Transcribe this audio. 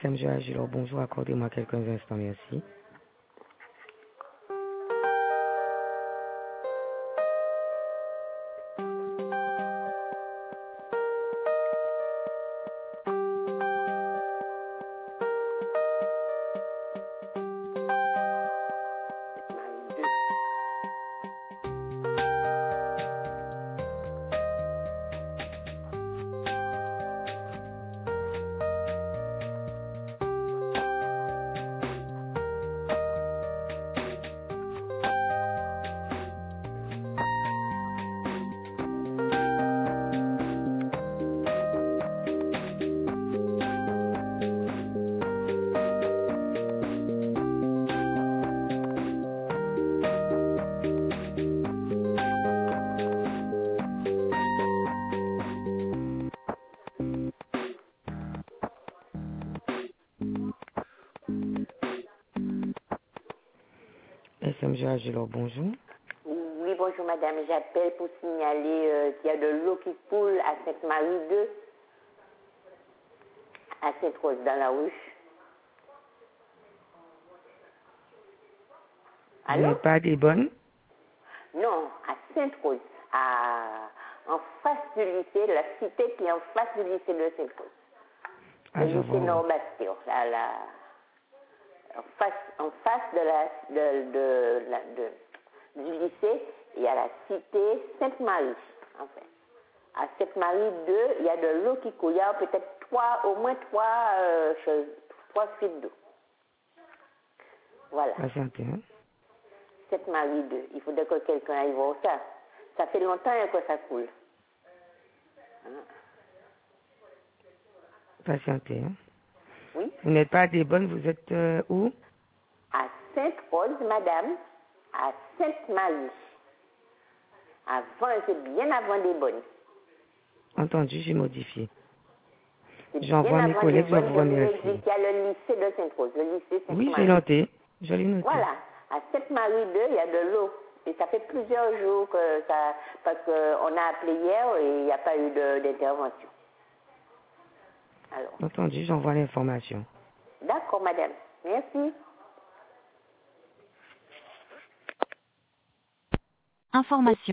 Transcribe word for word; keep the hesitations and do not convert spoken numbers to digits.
S M G Agilor, bonjour, accordez-moi quelques instants, merci. S M G Agilor, bonjour. Oui, bonjour madame, j'appelle pour signaler euh, qu'il y a de l'eau qui coule à Sainte-Marie deux, à Sainte-Rose dans la ruche. Vous n'êtes pas des bonnes? Non, à Sainte-Rose, à... en face du lycée, la cité qui est en face du lycée de Sainte-Rose. Ah, Le je lycée vois. Nord-Bastion, là, là, en face, en face de la, de, de, la- de- du lycée, il y a la cité Sainte-Marie, en fait. À Sainte-Marie deux, il y a de l'eau qui coule. Il y a peut-être trois, au moins trois, euh, choses, trois fuites d'eau. Voilà. Patientez, hein? Sainte-Marie deux. Il faudrait que quelqu'un aille voir ça. Ça fait longtemps hein, que ça coule. Hein? Patientez, hein? Oui. Vous n'êtes pas des bonnes, vous êtes euh, où? À Sainte-Rose, madame, à Sainte-Marie. Avant, c'est bien avant des bonnes. Entendu, j'ai modifié. C'est J'envoie bien à mes avant collègues, des je bonnes. vous Je vous ai dit remercie. qu'il y a le lycée de Sainte-Rose, le lycée Sainte-Marie. Oui, j'ai noté. Je l'ai noté. Voilà. À Sainte-Marie deux, il y a de l'eau. Et ça fait plusieurs jours que ça... Parce qu'on a appelé hier et il n'y a pas eu de- d'intervention. Alors. Entendu, j'envoie l'information. D'accord, madame. Merci. Information.